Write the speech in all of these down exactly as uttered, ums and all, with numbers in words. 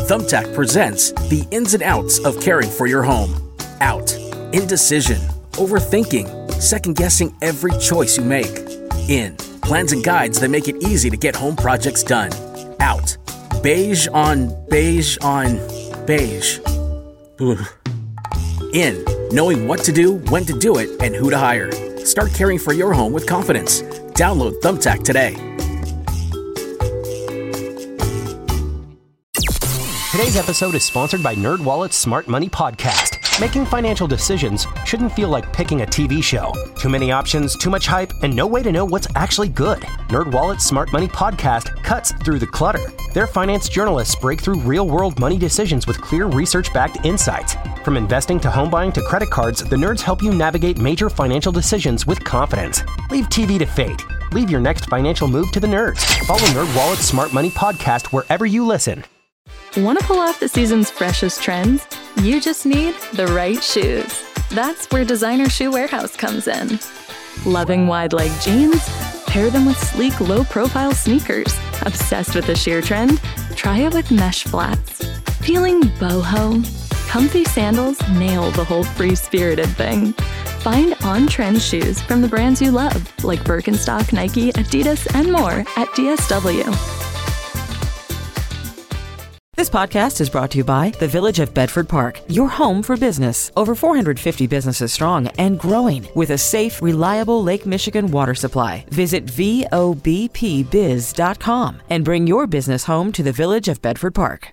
Thumbtack presents the ins and outs of caring for your home. Out. Indecision. Overthinking. Second-guessing every choice you make. In. Plans and guides that make it easy to get home projects done. Out. Beige on beige on beige. Ugh. In. Knowing what to do, when to do it, and who to hire. Start caring for your home with confidence. Download Thumbtack today. Today's episode is sponsored by NerdWallet's Smart Money Podcast. Making financial decisions shouldn't feel like picking a T V show. Too many options, too much hype, and no way to know what's actually good. NerdWallet's Smart Money Podcast cuts through the clutter. Their finance journalists break through real-world money decisions with clear research-backed insights. From investing to home buying to credit cards, the nerds help you navigate major financial decisions with confidence. Leave T V to fate. Leave your next financial move to the nerds. Follow NerdWallet's Smart Money Podcast wherever you listen. Want to pull off the season's freshest trends? You just need the right shoes. That's where Designer Shoe Warehouse comes in. Loving wide-leg jeans? Pair them with sleek, low-profile sneakers. Obsessed with the sheer trend? Try it with mesh flats. Feeling boho? Comfy sandals nail the whole free-spirited thing. Find on-trend shoes from the brands you love, like Birkenstock, Nike, Adidas, and more at D S W. This podcast is brought to you by the Village of Bedford Park, your home for business. Over four hundred fifty businesses strong and growing with a safe, reliable Lake Michigan water supply. Visit V O B P biz dot com and bring your business home to the Village of Bedford Park.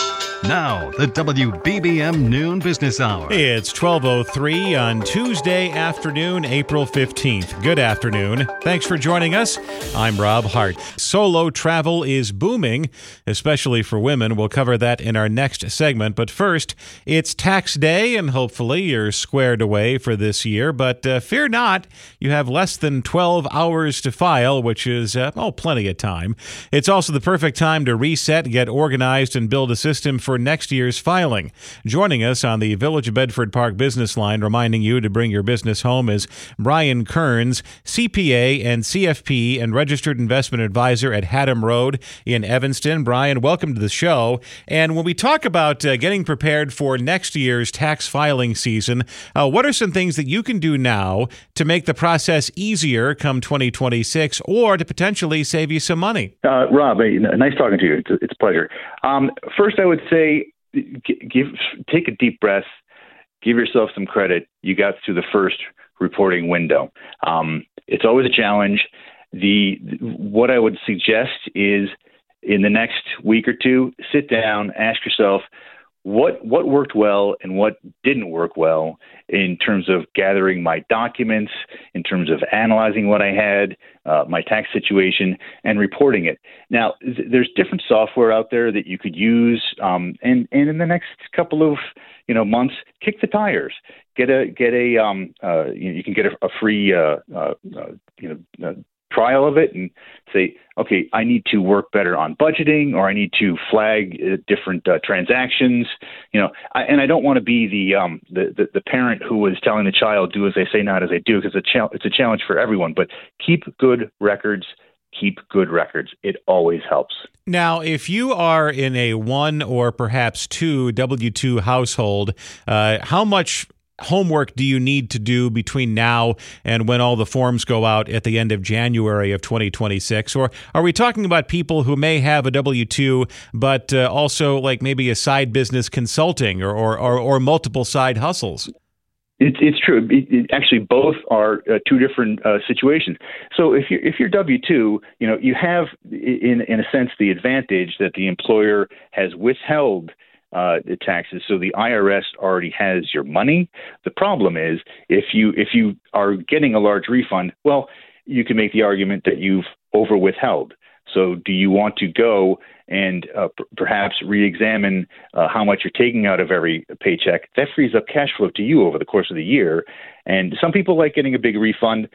Now, the W B B M Noon Business Hour. It's twelve oh three on Tuesday afternoon, April fifteenth. Good afternoon. Thanks for joining us. I'm Rob Hart. Solo travel is booming, especially for women. We'll cover that in our next segment. But first, it's tax day, and hopefully you're squared away for this year. But uh, fear not, you have less than twelve hours to file, which is, uh, oh, plenty of time. It's also the perfect time to reset, get organized, and build a system for next year's filing. Joining us on the Village of Bedford Park business line, reminding you to bring your business home, is Brian Kearns, C P A and C F P and Registered Investment Advisor at Haddam Road in Evanston. Brian, welcome to the show. And when we talk about uh, getting prepared for next year's tax filing season, uh, what are some things that you can do now to make the process easier come twenty twenty-six, or to potentially save you some money? Uh, Rob, hey, nice talking to you. It's, it's a pleasure. Um, first, I would say give take a deep breath, give yourself some credit. You got through the first reporting window. Um, it's always a challenge. The what I would suggest is in the next week or two, sit down, ask yourself what what worked well and what didn't work well in terms of gathering my documents, in terms of analyzing what I had, uh, my tax situation, and reporting it. Now, th- there's different software out there that you could use, um, and and in the next couple of you know months, kick the tires. Get a get a um, uh, you, you can get a, a free uh, uh, uh, you know. Uh, trial of it and say, okay, I need to work better on budgeting, or I need to flag uh, different uh, transactions. You know, I, and I don't want to be the, um, the the the parent who was telling the child, do as they say, not as they do, because it's a, cha- it's a challenge for everyone. But keep good records. Keep good records. It always helps. Now, if you are in a one or perhaps two W two household, uh, how much homework do you need to do between now and when all the forms go out at the end of January of twenty twenty-six? Or are we talking about people who may have a W two, but uh, also like maybe a side business consulting or or, or, or multiple side hustles? It's it's true. It, it, actually, both are uh, two different uh, situations. So if you if you're W two, you know you have in in a sense the advantage that the employer has withheld Uh, the taxes, so the I R S already has your money. The problem is if you if you are getting a large refund, well, you can make the argument that you've over withheld. So do you want to go and uh, p- perhaps re-examine uh, how much you're taking out of every paycheck? That frees up cash flow to you over the course of the year. And some people like getting a big refund.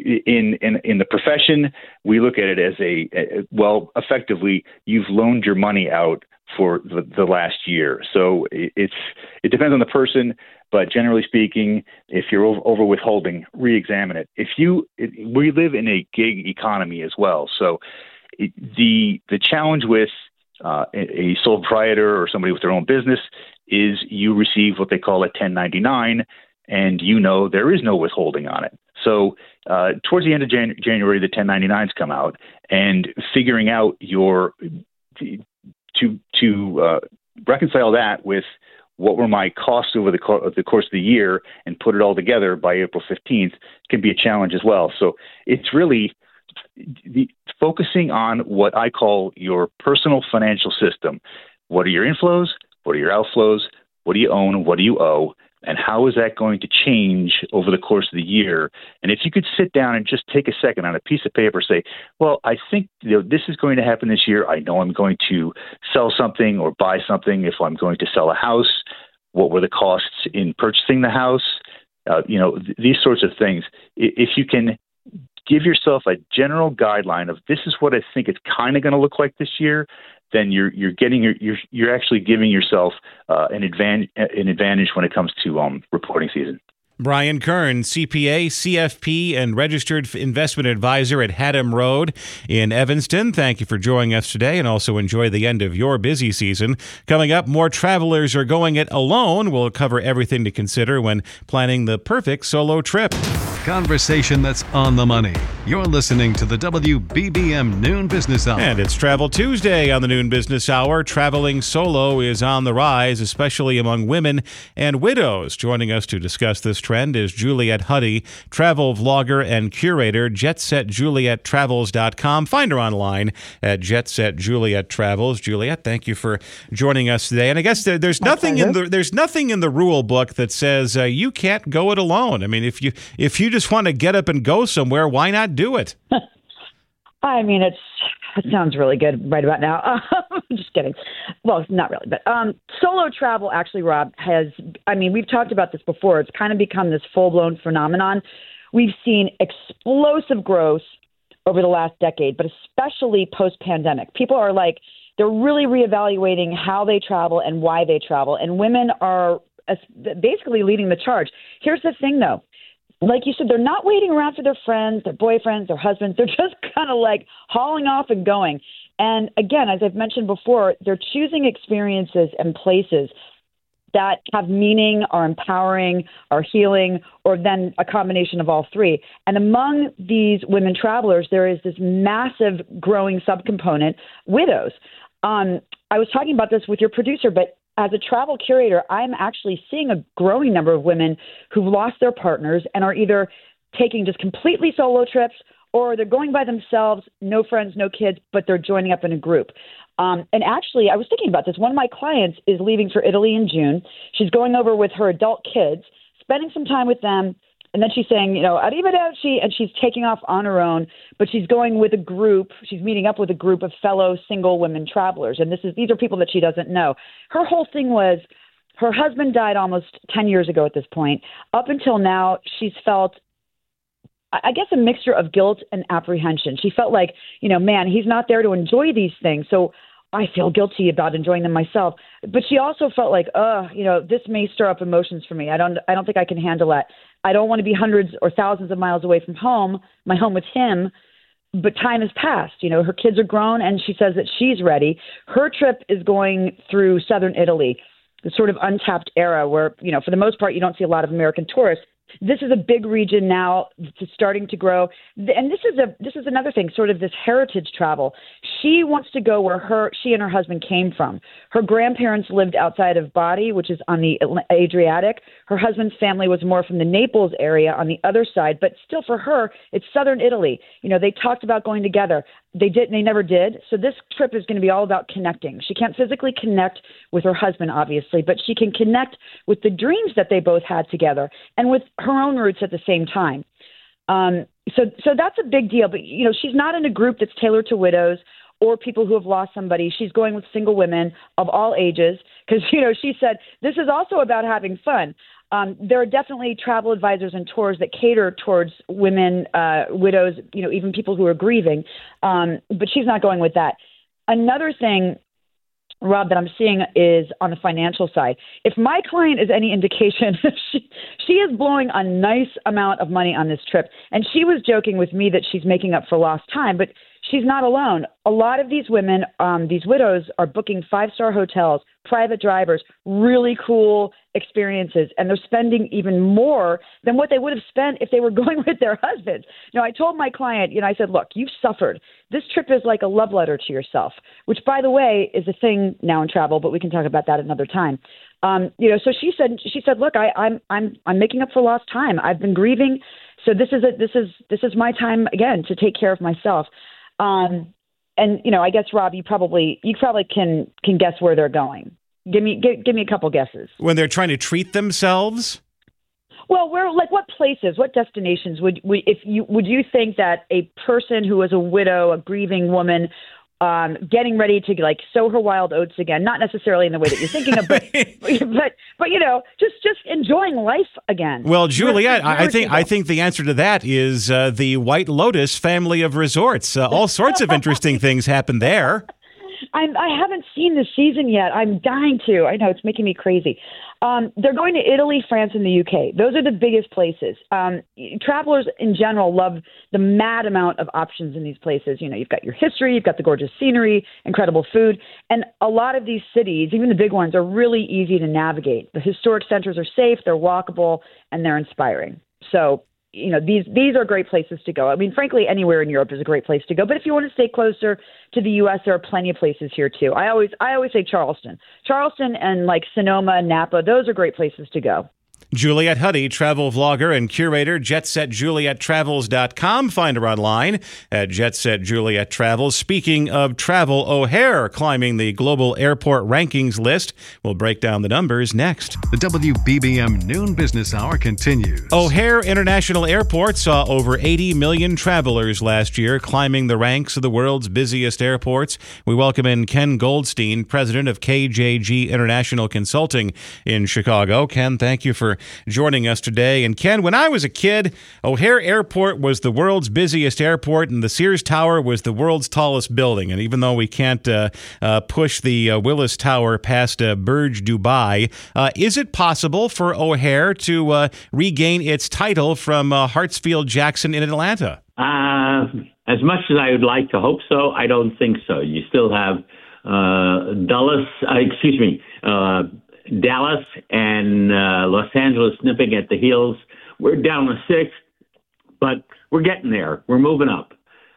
In in in the profession, we look at it as a, a well, effectively, you've loaned your money out for the, the last year. So it's it depends on the person, but generally speaking, if you're over, over withholding, re-examine it. If you it, we live in a gig economy as well, so it, the the challenge with uh, a, a sole proprietor or somebody with their own business is you receive what they call a ten ninety-nine, and you know there is no withholding on it. So uh, towards the end of Jan- January, the ten ninety-nines come out, and figuring out your to to uh, reconcile that with what were my costs over the, co- the course of the year and put it all together by April fifteenth can be a challenge as well. So it's really the, focusing on what I call your personal financial system. What are your inflows? What are your outflows? What do you own? What do you owe? And how is that going to change over the course of the year? And if you could sit down and just take a second on a piece of paper, say, well, I think you know, this is going to happen this year. I know I'm going to sell something or buy something. If I'm going to sell a house, what were the costs in purchasing the house? Uh, you know, th- these sorts of things. If you can give yourself a general guideline of this is what I think it's kind of going to look like this year, then you're you're getting your you're you're actually giving yourself uh, an advantage an advantage when it comes to um, reporting season. Brian Kern, C P A, C F P, and registered investment advisor at Haddam Road in Evanston. Thank you for joining us today, and also enjoy the end of your busy season. Coming up, more travelers are going it alone. We'll cover everything to consider when planning the perfect solo trip. Conversation that's on the money. You're listening to the W B B M Noon Business Hour. And it's Travel Tuesday on the Noon Business Hour. Traveling solo is on the rise, especially among women and widows. Joining us to discuss this trend is Juliet Huddy, travel vlogger and curator, jet set juliet travels dot com. Find her online at Jet Set Juliet Travels. Juliet, thank you for joining us today. And I guess there, there's My nothing pleasure. in the there's nothing in the rule book that says uh, you can't go it alone. I mean, if you if you just want to get up and go somewhere, why not do it? I mean, it's it sounds really good right about now. I'm just kidding. Well, not really, but um, solo travel actually, Rob, has, I mean, we've talked about this before. It's kind of become this full-blown phenomenon. We've seen explosive growth over the last decade, but especially post-pandemic. People are like, they're really reevaluating how they travel and why they travel, and women are basically leading the charge. Here's the thing, though. Like you said, they're not waiting around for their friends, their boyfriends, their husbands. They're just kind of like hauling off and going. And again, as I've mentioned before, they're choosing experiences and places that have meaning, are empowering, are healing, or then a combination of all three. And among these women travelers, there is this massive growing subcomponent, widows. Um, I was talking about this with your producer, but as a travel curator, I'm actually seeing a growing number of women who've lost their partners and are either taking just completely solo trips or they're going by themselves, no friends, no kids, but they're joining up in a group. Um, and actually, I was thinking about this. One of my clients is leaving for Italy in June. She's going over with her adult kids, spending some time with them. And then she's saying, you know, arrivederci, and she's taking off on her own, but she's going with a group. She's meeting up with a group of fellow single women travelers. And this is these are people that she doesn't know. Her whole thing was her husband died almost ten years ago at this point. Up until now, she's felt, I guess, a mixture of guilt and apprehension. She felt like, you know, man, he's not there to enjoy these things. So I feel guilty about enjoying them myself. But she also felt like, uh, you know, this may stir up emotions for me. I don't I don't think I can handle that. I don't want to be hundreds or thousands of miles away from home, my home with him, but time has passed. You know, her kids are grown, and she says that she's ready. Her trip is going through southern Italy, the sort of untapped era where, you know, for the most part, you don't see a lot of American tourists. This is a big region now. It's starting to grow. And this is a this is another thing, sort of this heritage travel. She wants to go where her she and her husband came from. Her grandparents lived outside of Bari, which is on the Adriatic. Her husband's family was more from the Naples area on the other side, but still for her, it's southern Italy. You know, they talked about going together. They did, they never did. So this trip is going to be all about connecting. She can't physically connect with her husband, obviously, but she can connect with the dreams that they both had together and with her own roots at the same time. Um, so, so that's a big deal. But, you know, she's not in a group that's tailored to widows or people who have lost somebody. She's going with single women of all ages because, you know, she said, this is also about having fun. Um, there are definitely travel advisors and tours that cater towards women, uh, widows, you know, even people who are grieving. Um, but she's not going with that. Another thing, Rob, that I'm seeing is on the financial side. If my client is any indication, she, she is blowing a nice amount of money on this trip. And she was joking with me that she's making up for lost time, but she's not alone. A lot of these women, um, these widows, are booking five-star hotels, private drivers, really cool experiences, and they're spending even more than what they would have spent if they were going with their husbands. You know, I told my client, you know, I said, look, you've suffered. This trip is like a love letter to yourself, which, by the way, is a thing now in travel, but we can talk about that another time. Um, you know, so she said, she said, look, I, I'm, I'm, I'm making up for lost time. I've been grieving. So this is a, this is, this is my time again to take care of myself. Um, and, you know, I guess, Rob, you probably, you probably can, can guess where they're going. Give me, give, give me a couple guesses. When they're trying to treat themselves? Well, where, like, what places, what destinations would, would, if you, would you think that a person who is a widow, a grieving woman, um, getting ready to like sow her wild oats again, not necessarily in the way that you're thinking of, but, but, but, you know, just, just enjoying life again. Well, Juliet, where, where I think, I think the answer to that is uh, the White Lotus family of resorts. Uh, all sorts of interesting things happen there. I'm, I haven't seen this season yet. I'm dying to. I know, it's making me crazy. Um, they're going to Italy, France, and the U K. Those are the biggest places. Um, travelers in general love the mad amount of options in these places. You know, you've got your history, you've got the gorgeous scenery, incredible food, and a lot of these cities, even the big ones, are really easy to navigate. The historic centers are safe, they're walkable, and they're inspiring. So, you know, these these are great places to go. I mean, frankly, anywhere in Europe is a great place to go. But if you want to stay closer to the U S, there are plenty of places here too. I always I always say Charleston, Charleston, and like Sonoma, Napa. Those are great places to go. Juliet Huddy, travel vlogger and curator, jet set juliet travels dot com. Find her online at Jet Set Juliet Travels. Speaking of travel, O'Hare climbing the global airport rankings list. We'll break down the numbers next. The W B B M Noon Business Hour continues. O'Hare International Airport saw over eighty million travelers last year, climbing the ranks of the world's busiest airports. We welcome in Ken Goldstein, president of K J G International Consulting in Chicago. Ken, thank you for joining us today. And Ken, when I was a kid, O'Hare Airport was the world's busiest airport, and the Sears Tower was the world's tallest building. And even though we can't uh, uh, push the uh, Willis Tower past uh, Burj Dubai, uh, is it possible for O'Hare to uh, regain its title from uh, Hartsfield-Jackson in Atlanta? Uh, as much as I would like to hope so, I don't think so. You still have uh, Dulles, uh, excuse me, uh, Dallas and uh, Los Angeles nipping at the heels. We're down to six, but we're getting there. We're moving up.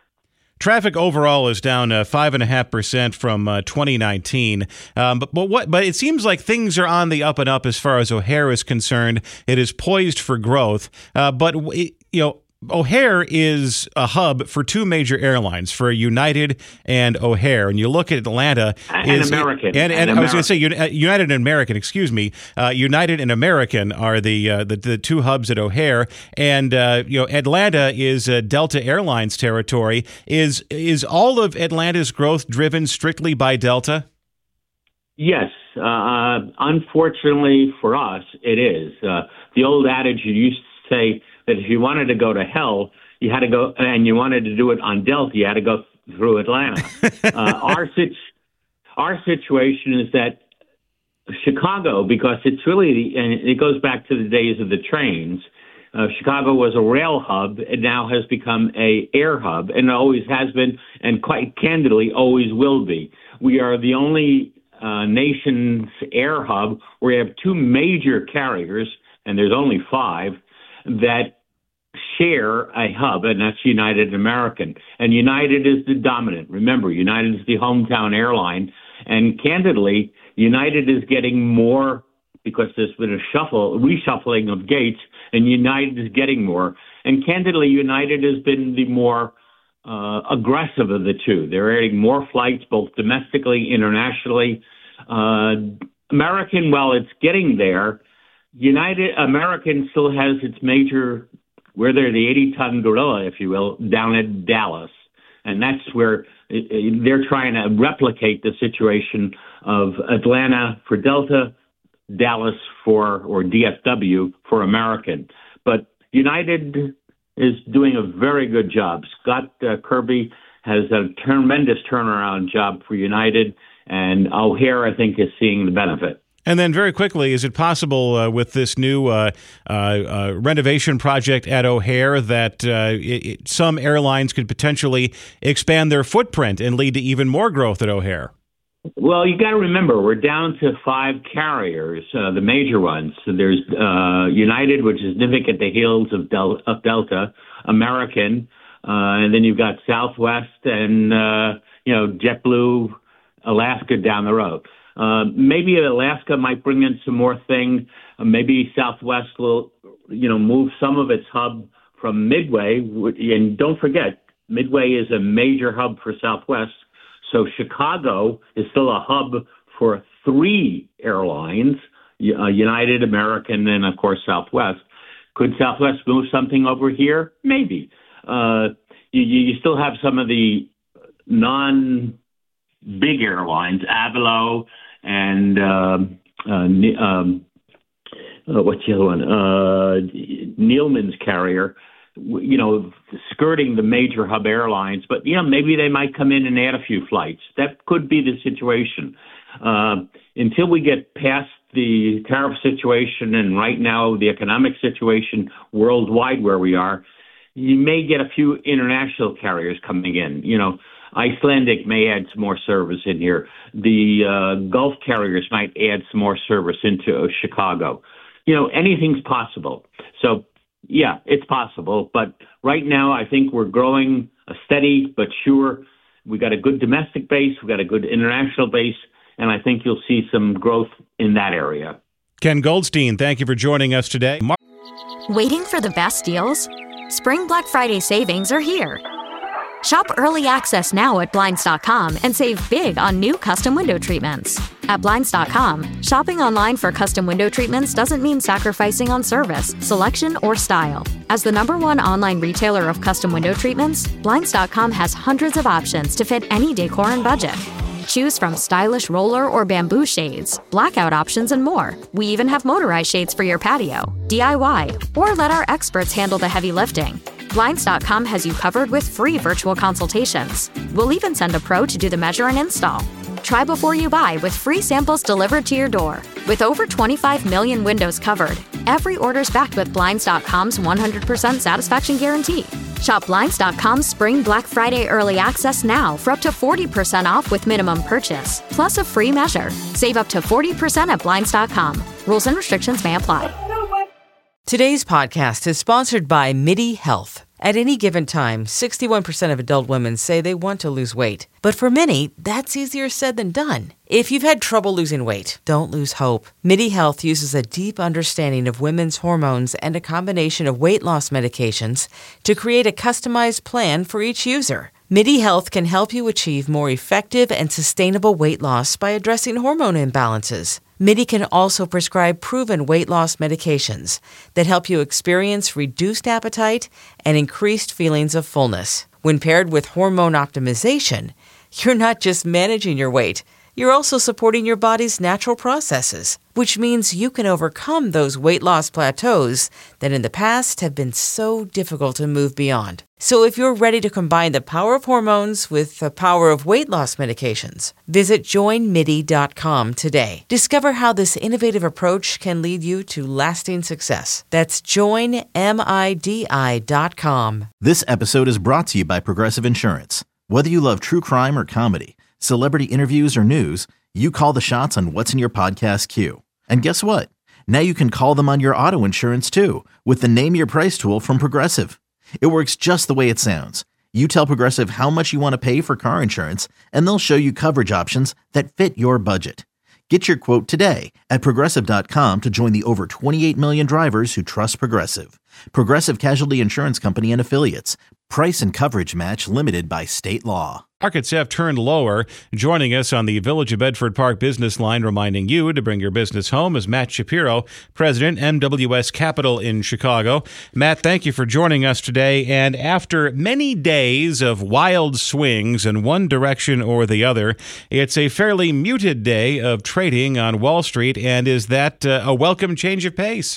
Traffic overall is down uh, five and a half percent from uh, twenty nineteen. Um, but but what? But it seems like things are on the up and up as far as O'Hare is concerned. It is poised for growth. Uh, but it, you know. O'Hare is a hub for two major airlines, for United and O'Hare. And you look at Atlanta. And is, American. And, and, and I was going to American. say United and American, excuse me. Uh, United and American are the, uh, the the two hubs at O'Hare. And, uh, you know, Atlanta is uh, Delta Airlines territory. Is, is all of Atlanta's growth driven strictly by Delta? Yes. Uh, unfortunately for us, it is. Uh, the old adage you used to say, that if you wanted to go to hell, you had to go, and you wanted to do it on Delta, you had to go through Atlanta. uh, our, sit- our situation is that Chicago, because it's really, the, and it goes back to the days of the trains, uh, Chicago was a rail hub. It now has become a air hub, and it always has been, and quite candidly, always will be. We are the only uh, nation's air hub where we have two major carriers, and there's only five, that share a hub, and that's United and American. And United is the dominant. Remember, United is the hometown airline. And candidly, United is getting more because there's been a shuffle, reshuffling of gates, and United is getting more. And candidly, United has been the more uh, aggressive of the two. They're adding more flights, both domestically, internationally. Uh, American, while it's getting there, United American still has its major, where they're the eighty-ton gorilla, if you will, down at Dallas. And that's where it, it, they're trying to replicate the situation of Atlanta for Delta, Dallas for, or D F W for American. But United is doing a very good job. Scott uh, Kirby has a tremendous turnaround job for United, and O'Hare, I think, is seeing the benefit. And then very quickly, is it possible uh, with this new uh, uh, uh, renovation project at O'Hare that uh, it, it, some airlines could potentially expand their footprint and lead to even more growth at O'Hare? Well, you got to remember, we're down to five carriers, uh, the major ones. So there's uh, United, which is nipping at the heels of, Del- of Delta, American, uh, and then you've got Southwest and, uh, you know, JetBlue, Alaska down the road. Uh, maybe Alaska might bring in some more thing. Uh, maybe Southwest will, you know, move some of its hub from Midway. And don't forget, Midway is a major hub for Southwest. So Chicago is still a hub for three airlines, uh, United, American, and, of course, Southwest. Could Southwest move something over here? Maybe. Uh, you, you still have some of the non-big airlines, Avalo and um, uh, um, uh, what's the other one? Uh, Neilman's carrier, you know, skirting the major hub airlines. But, you know, maybe they might come in and add a few flights. That could be the situation. Uh, until we get past the tariff situation and right now the economic situation worldwide where we are, you may get a few international carriers coming in. You know, Icelandic may add some more service in here. The uh, Gulf carriers might add some more service into uh, Chicago. You know, anything's possible. So, yeah, it's possible. But right now, I think we're growing a steady but sure. We got a good domestic base. We got a good international base. And I think you'll see some growth in that area. Ken Goldstein, thank you for joining us today. Mar- Waiting for the best deals? Spring Black Friday savings are here. Shop early access now at Blinds dot com and save big on new custom window treatments. At Blinds dot com, shopping online for custom window treatments doesn't mean sacrificing on service, selection, or style. As the number one online retailer of custom window treatments, Blinds dot com has hundreds of options to fit any decor and budget. Choose from stylish roller or bamboo shades, blackout options, and more. We even have motorized shades for your patio, D I Y, or let our experts handle the heavy lifting. Blinds dot com has you covered with free virtual consultations. We'll even send a pro to do the measure and install. Try before you buy with free samples delivered to your door. With over twenty-five million windows covered, every order's backed with Blinds dot com's one hundred percent satisfaction guarantee. Shop Blinds dot com's Spring Black Friday Early Access now for up to forty percent off with minimum purchase, plus a free measure. Save up to forty percent at Blinds dot com. Rules and restrictions may apply. Today's podcast is sponsored by MIDI Health. At any given time, sixty-one percent of adult women say they want to lose weight. But for many, that's easier said than done. If you've had trouble losing weight, don't lose hope. MIDI Health uses a deep understanding of women's hormones and a combination of weight loss medications to create a customized plan for each user. MIDI Health can help you achieve more effective and sustainable weight loss by addressing hormone imbalances. MIDI can also prescribe proven weight loss medications that help you experience reduced appetite and increased feelings of fullness. When paired with hormone optimization, you're not just managing your weight, you're also supporting your body's natural processes, which means you can overcome those weight loss plateaus that in the past have been so difficult to move beyond. So if you're ready to combine the power of hormones with the power of weight loss medications, visit join midi dot com today. Discover how this innovative approach can lead you to lasting success. That's join midi dot com. This episode is brought to you by Progressive Insurance. Whether you love true crime or comedy, celebrity interviews or news, you call the shots on what's in your podcast queue. And guess what? Now you can call them on your auto insurance too with the Name Your Price tool from Progressive. It works just the way it sounds. You tell Progressive how much you want to pay for car insurance, and they'll show you coverage options that fit your budget. Get your quote today at Progressive dot com to join the over twenty-eight million drivers who trust Progressive. Progressive Casualty Insurance Company and Affiliates. Price and coverage match limited by state law. Markets have turned lower. Joining us on the Village of Bedford Park business line, reminding you to bring your business home, is Matt Shapiro, President, M W S Capital in Chicago. Matt, thank you for joining us today. And after many days of wild swings in one direction or the other, it's a fairly muted day of trading on Wall Street. And is that uh, a welcome change of pace?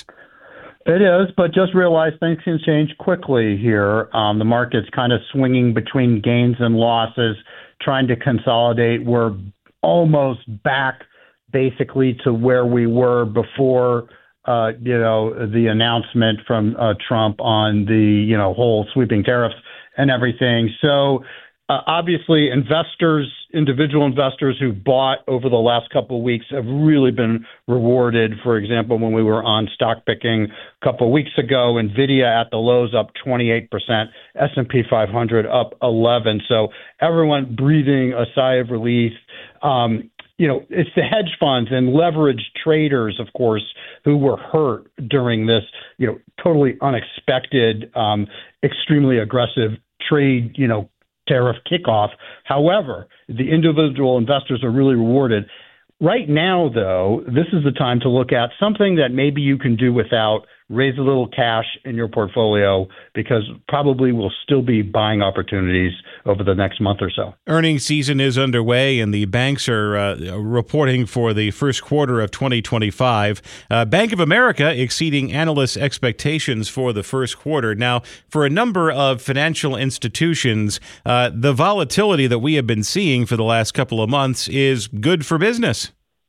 It is, but just realize things can change quickly here. Um, the market's kind of swinging between gains and losses, trying to consolidate. We're almost back basically to where we were before, uh, you know, the announcement from uh, Trump on the, you know, whole sweeping tariffs and everything. So uh, obviously investors, individual investors who bought over the last couple of weeks have really been rewarded. For example, when we were on stock picking a couple of weeks ago, NVIDIA at the lows up twenty-eight percent, S and P five hundred up eleven. So everyone breathing a sigh of relief. Um, you know, it's the hedge funds and leveraged traders, of course, who were hurt during this, you know, totally unexpected, um, extremely aggressive trade, you know, tariff kickoff. However, the individual investors are really rewarded. Right now, though, this is the time to look at something that maybe you can do without, raise a little cash in your portfolio, because probably we'll still be buying opportunities over the next month or so. Earnings season is underway, and the banks are uh, reporting for the first quarter of twenty twenty-five. Uh, Bank of America exceeding analysts' expectations for the first quarter. Now, for a number of financial institutions, uh, the volatility that we have been seeing for the last couple of months is good for business.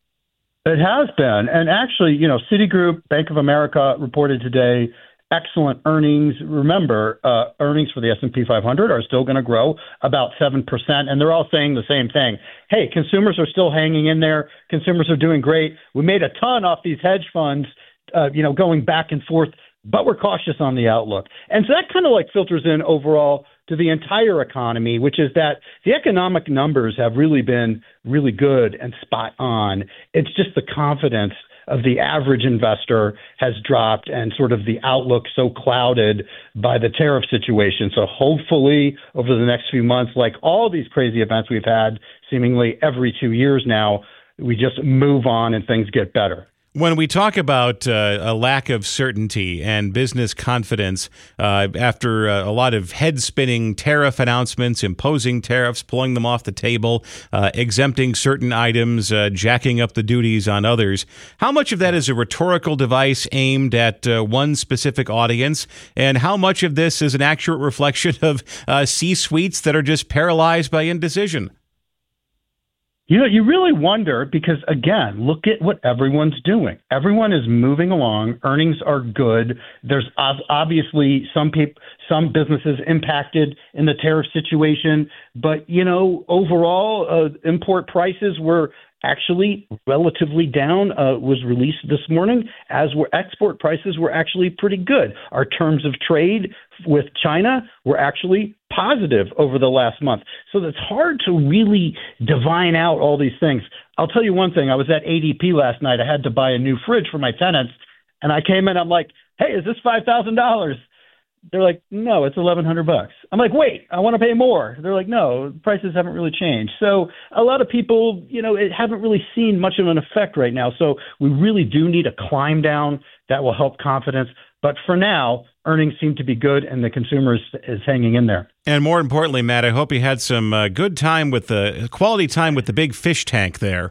It has been. And actually, you know, Citigroup, Bank of America reported today excellent earnings. Remember, uh, earnings for the S and P five hundred are still going to grow about seven percent. And they're all saying the same thing. Hey, consumers are still hanging in there. Consumers are doing great. We made a ton off these hedge funds, uh, you know, going back and forth, but we're cautious on the outlook. And so that kind of like filters in overall to the entire economy, which is that the economic numbers have really been really good and spot on. It's just the confidence of the average investor has dropped and sort of the outlook so clouded by the tariff situation. So hopefully over the next few months, like all these crazy events we've had seemingly every two years now, we just move on and things get better. When we talk about uh, a lack of certainty and business confidence uh, after uh, a lot of head-spinning tariff announcements, imposing tariffs, pulling them off the table, uh, exempting certain items, uh, jacking up the duties on others, how much of that is a rhetorical device aimed at uh, one specific audience, and how much of this is an accurate reflection of uh, C-suites that are just paralyzed by indecision? You know, you really wonder because, again, look at what everyone's doing. Everyone is moving along. Earnings are good. There's obviously some people, some businesses impacted in the tariff situation. But, you know, overall, uh, import prices were actually relatively down, uh, was released this morning, as were export prices were actually pretty good. Our terms of trade with China were actually positive over the last month. So it's hard to really divine out all these things. I'll tell you one thing. I was at A D P last night. I had to buy a new fridge for my tenants, and I came in, I'm like, hey, is this five thousand dollars? They're like, no, it's eleven hundred bucks. I'm like, wait, I want to pay more. They're like, no, prices haven't really changed. So a lot of people, you know, it haven't really seen much of an effect right now. So we really do need a climb down that will help confidence. But for now, earnings seem to be good, and the consumer is, is hanging in there. And more importantly, Matt, I hope you had some uh, good time with the quality time with the big fish tank there.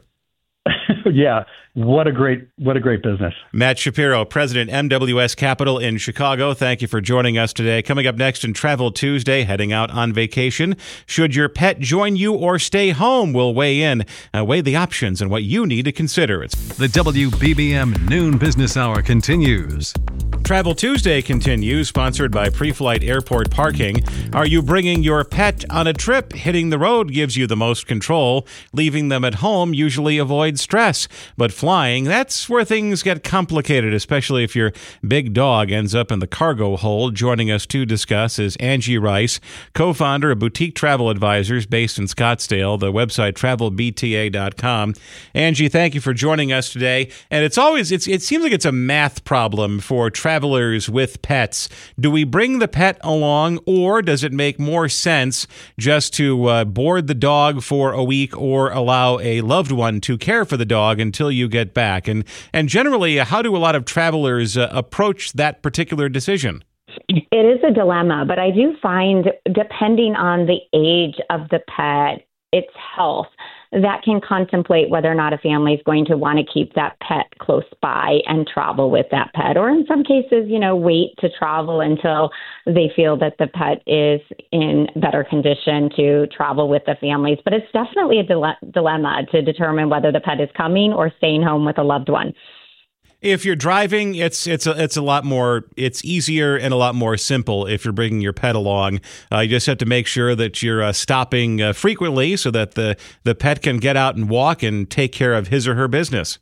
Yeah, what a great what a great business. Matt Shapiro, President, M W S Capital in Chicago. Thank you for joining us today. Coming up next in Travel Tuesday, heading out on vacation. Should your pet join you or stay home? We'll weigh in, uh, weigh the options and what you need to consider. It's the W B B M Noon Business Hour continues. Travel Tuesday continues, sponsored by Preflight Airport Parking. Are you bringing your pet on a trip? Hitting the road gives you the most control. Leaving them at home usually avoids stress. But flying, that's where things get complicated, especially if your big dog ends up in the cargo hold. Joining us to discuss is Angie Rice, co-founder of Boutique Travel Advisors based in Scottsdale, the website travel b t a dot com. Angie, thank you for joining us today. And it's always, it's, it seems like it's a math problem for travelers with pets. Do we bring the pet along, or does it make more sense just to uh, board the dog for a week or allow a loved one to care for the dog until you get back? And and generally, how do a lot of travelers uh, approach that particular decision? It is a dilemma, but I do find, depending on the age of the pet, its health, that can contemplate whether or not a family is going to want to keep that pet close by and travel with that pet. Or in some cases, you know, wait to travel until they feel that the pet is in better condition to travel with the families. But it's definitely a dile- dilemma to determine whether the pet is coming or staying home with a loved one. If you're driving, it's it's a, it's a lot more, it's easier and a lot more simple if you're bringing your pet along. Uh, you just have to make sure that you're uh, stopping uh, frequently so that the, the pet can get out and walk and take care of his or her business.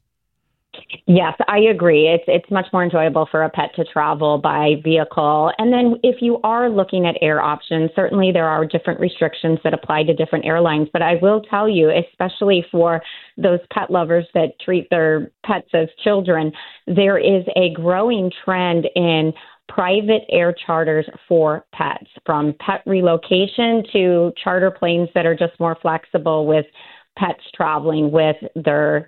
Yes, I agree. It's it's much more enjoyable for a pet to travel by vehicle. And then if you are looking at air options, certainly there are different restrictions that apply to different airlines. But I will tell you, especially for those pet lovers that treat their pets as children, there is a growing trend in private air charters for pets, from pet relocation to charter planes that are just more flexible with pets traveling with their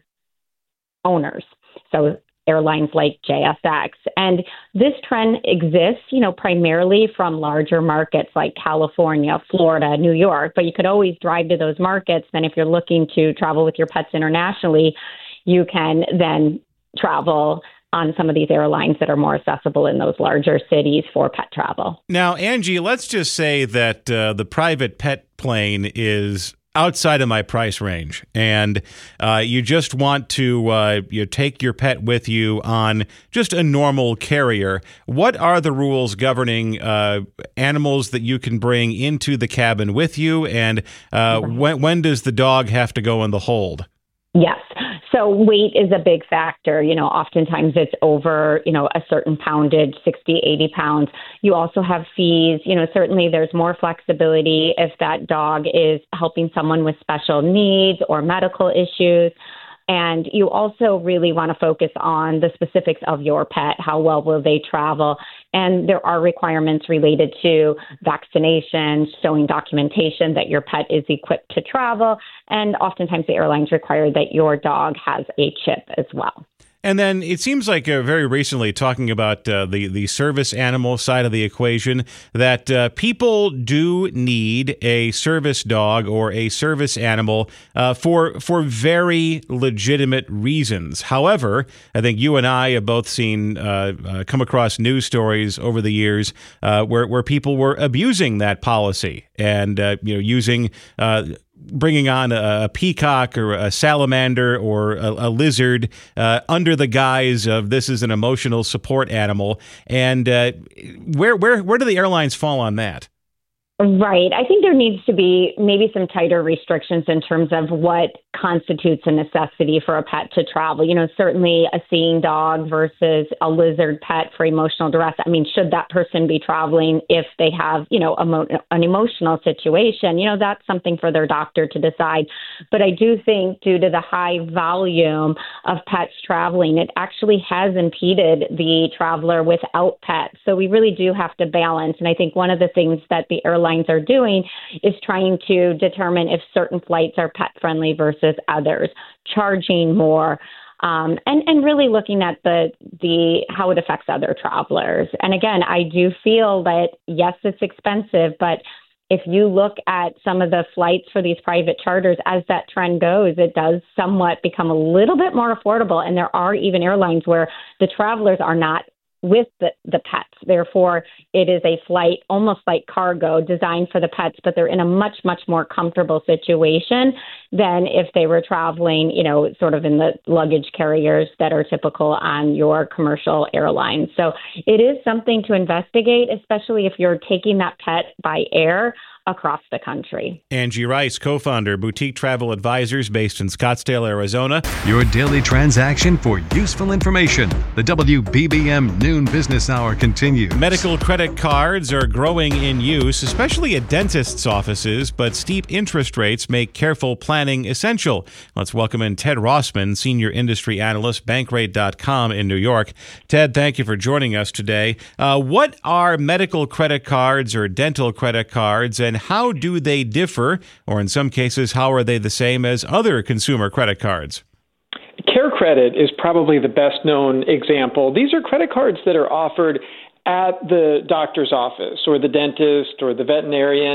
owners. So airlines like J S X. And this trend exists, you know, primarily from larger markets like California, Florida, New York, but you could always drive to those markets. Then if you're looking to travel with your pets internationally, you can then travel on some of these airlines that are more accessible in those larger cities for pet travel. Now, Angie, let's just say that uh, the private pet plane is outside of my price range, and uh, you just want to uh, you take your pet with you on just a normal carrier. What are the rules governing uh, animals that you can bring into the cabin with you, and uh, when, when does the dog have to go in the hold? Yes. So weight is a big factor. You know, oftentimes it's over, you know, a certain poundage, sixty, eighty pounds. You also have fees. You know, certainly there's more flexibility if that dog is helping someone with special needs or medical issues. And you also really want to focus on the specifics of your pet. How well will they travel? And there are requirements related to vaccinations, showing documentation that your pet is equipped to travel. And oftentimes the airlines require that your dog has a chip as well. And then it seems like uh, very recently, talking about uh, the, the service animal side of the equation, that uh, people do need a service dog or a service animal uh, for for very legitimate reasons. However, I think you and I have both seen, uh, uh, come across news stories over the years uh, where, where people were abusing that policy and uh, you know using uh bringing on a, a peacock or a salamander or a, a lizard uh, under the guise of this is an emotional support animal. And uh, where where where do the airlines fall on that? Right. I think there needs to be maybe some tighter restrictions in terms of what constitutes a necessity for a pet to travel. You know, certainly a seeing dog versus a lizard pet for emotional duress. I mean, should that person be traveling if they have, you know, emo- an emotional situation? You know, that's something for their doctor to decide. But I do think due to the high volume of pets traveling, it actually has impeded the traveler without pets. So we really do have to balance. And I think one of the things that the airlines are doing is trying to determine if certain flights are pet friendly versus others, charging more, um, and and really looking at the the how it affects other travelers. And again, I do feel that yes, it's expensive, but if you look at some of the flights for these private charters, as that trend goes, it does somewhat become a little bit more affordable. And there are even airlines where the travelers are not with the, the pets. Therefore, it is a flight almost like cargo designed for the pets, but they're in a much, much more comfortable situation than if they were traveling, you know, sort of in the luggage carriers that are typical on your commercial airlines. So it is something to investigate, especially if you're taking that pet by air across the country. Angie Rice, co-founder, Boutique Travel Advisors, based in Scottsdale, Arizona. Your daily transaction for useful information. The W B B M Noon Business Hour continues. Medical credit cards are growing in use, especially at dentists' offices, but steep interest rates make careful planning essential. Let's welcome in Ted Rossman, Senior Industry Analyst, Bankrate dot com in New York. Ted, thank you for joining us today. Uh, what are medical credit cards or dental credit cards, and how do they differ, or in some cases, how are they the same as other consumer credit cards? Care Credit is probably the best known example. These are credit cards that are offered at the doctor's office or the dentist or the veterinarian.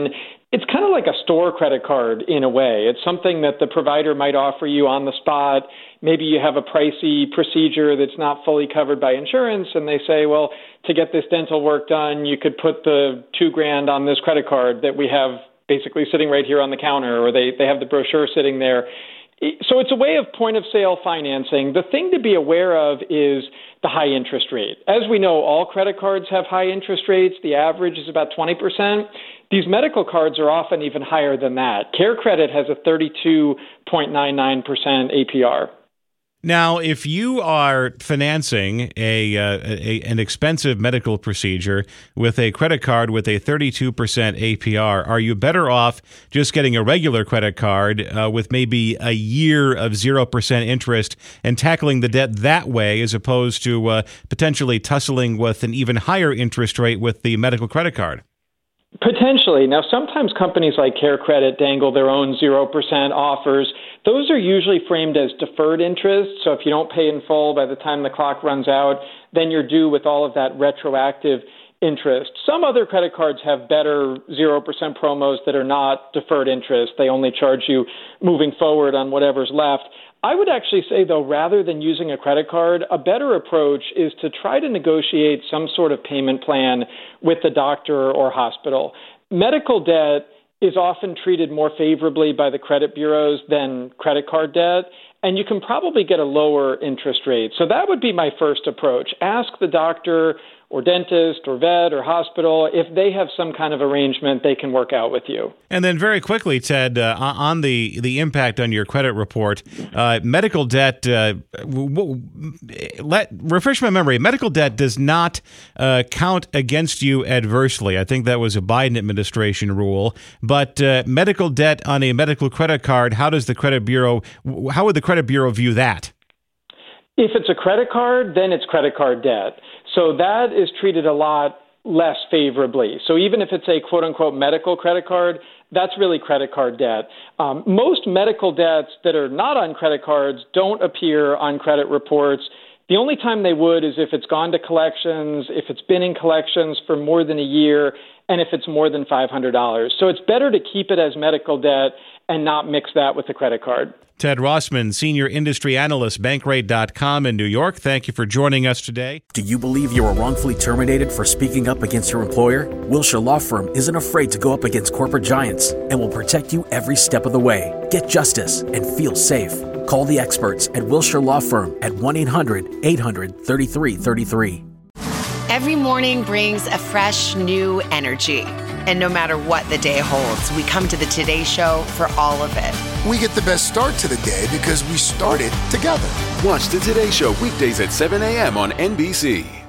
it's kind of like a store credit card in a way. It's something that the provider might offer you on the spot. Maybe you have a pricey procedure that's not fully covered by insurance, and they say, well, to get this dental work done, you could put the two grand on this credit card that we have basically sitting right here on the counter, or they, they have the brochure sitting there. So it's a way of point-of-sale financing. The thing to be aware of is the high interest rate. As we know, all credit cards have high interest rates. The average is about twenty percent. These medical cards are often even higher than that. Care Credit has a thirty-two point nine nine percent A P R. Now, if you are financing a, uh, a an expensive medical procedure with a credit card with a thirty-two percent A P R, are you better off just getting a regular credit card uh, with maybe a year of zero percent interest and tackling the debt that way, as opposed to uh, potentially tussling with an even higher interest rate with the medical credit card? Potentially. Now, sometimes companies like Care Credit dangle their own zero percent offers. Those are usually framed as deferred interest. So if you don't pay in full by the time the clock runs out, then you're due with all of that retroactive interest. Some other credit cards have better zero percent promos that are not deferred interest. They only charge you moving forward on whatever's left. I would actually say, though, rather than using a credit card, a better approach is to try to negotiate some sort of payment plan with the doctor or hospital. Medical debt is often treated more favorably by the credit bureaus than credit card debt, and you can probably get a lower interest rate. So that would be my first approach. Ask the doctor or dentist or vet or hospital if they have some kind of arrangement they can work out with you. And then very quickly, Ted, uh, on the, the impact on your credit report, uh, medical debt, uh, w- w- let refresh my memory, medical debt does not uh, count against you adversely. I think that was a Biden administration rule. But uh, medical debt on a medical credit card, how does the credit bureau, how would the credit bureau view that? If it's a credit card, then it's credit card debt. So that is treated a lot less favorably. So even if it's a quote-unquote medical credit card, that's really credit card debt. Um, most medical debts that are not on credit cards don't appear on credit reports. The only time they would is if it's gone to collections, if it's been in collections for more than a year, and if it's more than five hundred dollars. So it's better to keep it as medical debt and not mix that with a credit card. Ted Rossman, Senior Industry Analyst, Bankrate dot com in New York. Thank you for joining us today. Do you believe you were wrongfully terminated for speaking up against your employer? Wilshire Law Firm isn't afraid to go up against corporate giants and will protect you every step of the way. Get justice and feel safe. Call the experts at Wilshire Law Firm at one eight hundred eight hundred thirty-three thirty-three. Every morning brings a fresh, new energy. And no matter what the day holds, we come to the Today Show for all of it. We get the best start to the day because we started together. Watch the Today Show weekdays at seven a.m. on N B C.